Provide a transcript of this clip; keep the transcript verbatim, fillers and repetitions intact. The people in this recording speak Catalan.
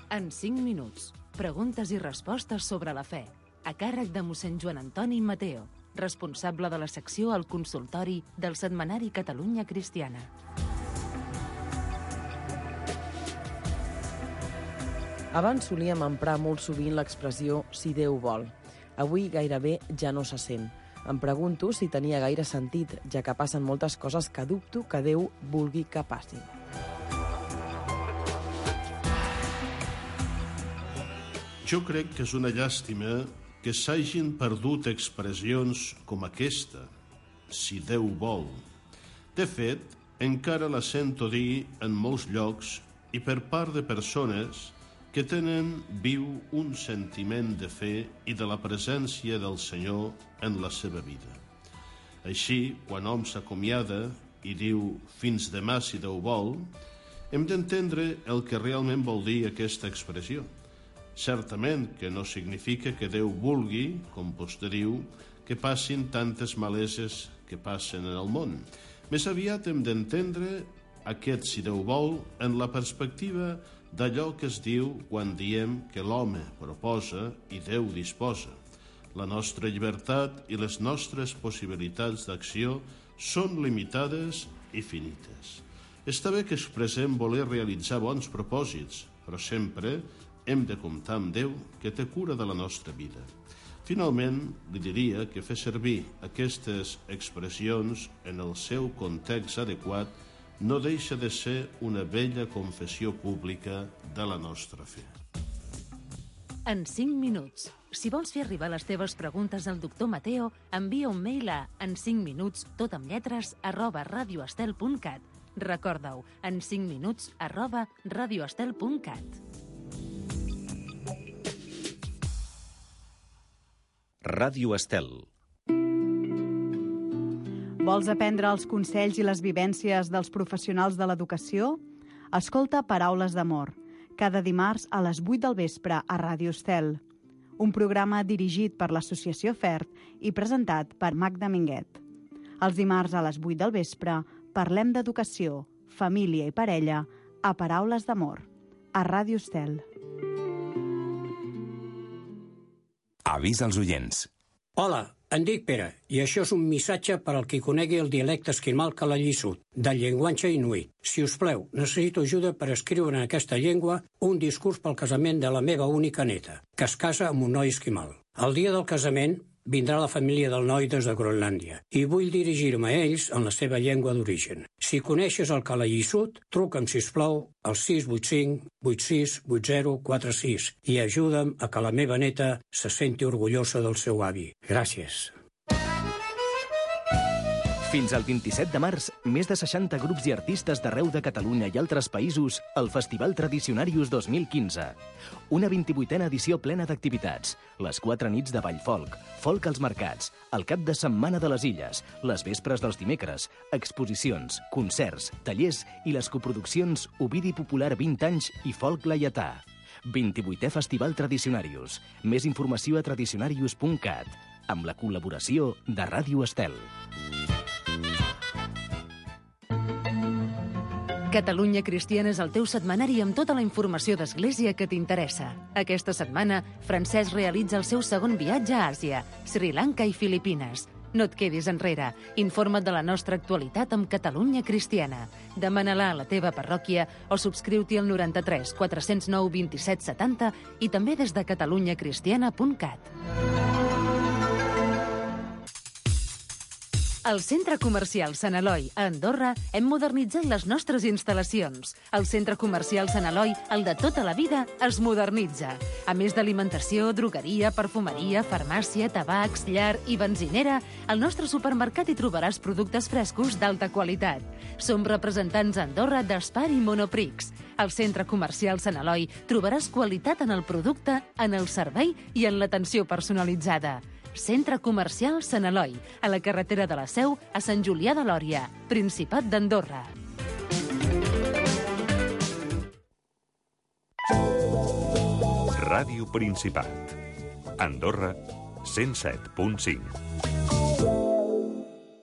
En cinc minuts, preguntes i respostes sobre la fe, a càrrec de mossèn Joan Antoni Mateo, responsable de la secció al consultori del setmanari Catalunya Cristiana. Abans solíem emprar molt sovint l'expressió «si Déu vol». Avui gairebé ja no se sent. Em pregunto si tenia gaire sentit, ja que passen moltes coses que dubto que Déu vulgui que passin. Jo crec que és una llàstima que s'hagin perdut expressions com aquesta, si Déu vol. De fet, encara la sento dir en molts llocs i per part de persones que tenen viu un sentiment de fe i de la presència del Senyor en la seva vida. Així, quan hom s'acomiada i diu «fins demà si Déu vol», hem d'entendre el que realment vol dir aquesta expressió. Certament que no significa que Déu vulgui, com vostè diu, que passin tantes maleses que passen en el món. Més aviat hem d'entendre aquest si Déu vol en la perspectiva d'allò que es diu quan diem que l'home proposa i Déu disposa. La nostra llibertat i les nostres possibilitats d'acció són limitades i finites. Està bé que expressem voler realitzar bons propòsits, però sempre hem de comptar amb Déu que té cura de la nostra vida. Finalment, li diria que fer servir aquestes expressions en el seu context adequat no deixa de ser una vella confessió pública de la nostra fe. En cinc minuts. Si vols fer arribar les teves preguntes al doctor Mateo, envia un mail a en cinc minuts, tot amb lletres, arroba radioestel punt cat. Recorda-ho, en cinc minuts, arroba radioestel punt cat. Ràdio Estel. Vols aprendre els consells i les vivències dels professionals de l'educació? Escolta Paraules d'Amor, cada dimarts a les vuit del vespre a Ràdio Estel. Un programa dirigit per l'Associació FERT i presentat per Magda Minguet. Els dimarts a les vuit del vespre parlem d'educació, família i parella a Paraules d'Amor, a Ràdio Estel. Avís als oients. Hola, em dic Pere, i això és un missatge per al qui conegui el dialecte esquimal calallissut, del llenguatge inuit. Si us pleu, necessito ajuda per escriure en aquesta llengua un discurs pel casament de la meva única neta, que es casa amb un noi esquimal. El dia del casament vindrà la família del noi des de Groenlàndia i vull dirigir-me a ells en la seva llengua d'origen. Si coneixes el calallissut, truca'm, sisplau, al sis vuit cinc vuit sis vuit zero quatre sis i ajuda'm a que la meva neta se senti orgullosa del seu avi. Gràcies. Fins al vint-i-set de març, més de seixanta grups i artistes d'arreu de Catalunya i altres països al Festival Tradicionarius dos mil quinze. Una vint-i-vuitena edició plena d'activitats, les quatre nits de ball folk, folk als mercats, el cap de setmana de les Illes, les vespres dels dimecres, exposicions, concerts, tallers i les coproduccions Ovidi Popular vint anys i Folk Laietà. vint-i-vuitè Festival Tradicionarius. Més informació a tradicionarius punt cat, amb la col·laboració de Ràdio Estel. Catalunya Cristiana és el teu setmanari amb tota la informació d'Església que t'interessa. Aquesta setmana, Francesc realitza el seu segon viatge a Àsia, Sri Lanka i Filipines. No et quedis enrere. Informa't de la nostra actualitat amb Catalunya Cristiana. Demana-la a la teva parròquia o subscriu-t'hi al noranta-tres quatre cents nou vint-i-set setanta i també des de catalunya cristiana punt cat. Al Centre Comercial Sant Eloi, a Andorra, hem modernitzat les nostres instal·lacions. El Centre Comercial Sant Eloi, el de tota la vida, es modernitza. A més d'alimentació, drogueria, perfumeria, farmàcia, tabacs, llar i benzinera, al nostre supermercat hi trobaràs productes frescos d'alta qualitat. Som representants a Andorra d'Espar i Monoprix. Al Centre Comercial Sant Eloi trobaràs qualitat en el producte, en el servei i en l'atenció personalitzada. Centre Comercial Sant Eloi, a la carretera de la Seu, a Sant Julià de Lòria, Principat d'Andorra. Ràdio Principat. Andorra, cent set punt cinc.